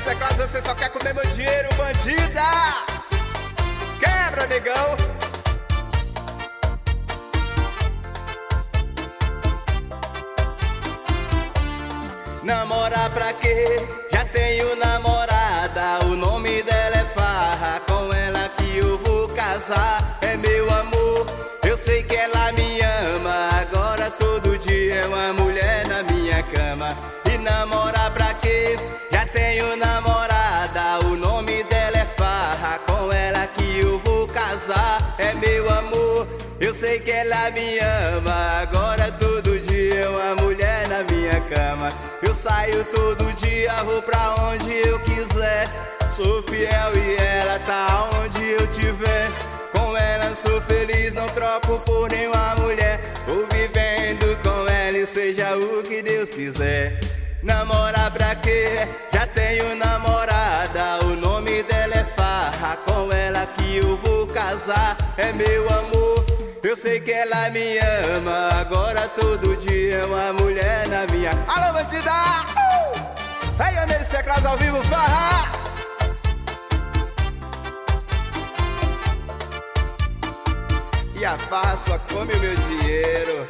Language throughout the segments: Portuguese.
teclados, você só quer comer meu dinheiro, bandida! Quebra, negão! Namorar pra quê? Já tenho namorada, o nome dela é Farra, com ela que eu vou casar. É meu amor, eu sei que ela me ama, agora todo dia é uma mulher na minha cama. E namorar pra quê? Já tenho namorada, o nome dela é Farra, com ela que eu vou casar. É meu amor, eu sei que ela me ama, agora todo dia é uma mulher na minha cama. Eu saio todo dia, vou pra onde eu quiser, sou fiel e ela tá onde eu tiver. Com ela sou feliz, não troco por nenhuma mulher, vou vivendo com ela e seja o que Deus quiser. Namorar pra quê? Já tenho namorada, o nome dela é Farra, com ela que eu vou casar. É meu amor, eu sei que ela me ama, agora todo dia é uma mulher na minha... Alô, bandida! Hey, Neles Teclados ao vivo, Farra! E a Farra só come o meu dinheiro.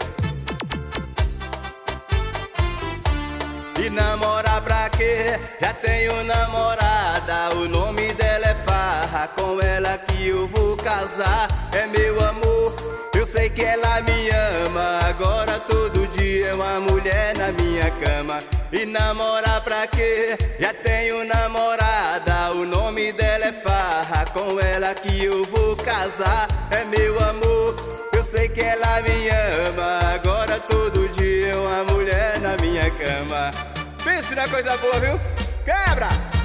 E namorar pra quê? Já tenho namorada, o nome dela é Farra, com ela que eu vou casar. É meu amor, eu sei que ela me ama, agora todo dia é uma mulher na minha cama. E namorar pra quê? Já tenho namorada, o nome dela é Farra, com ela que eu vou casar. É meu amor, eu sei que ela me ama, agora todo dia é uma mulher na minha cama. Pense na coisa boa, viu? Quebra!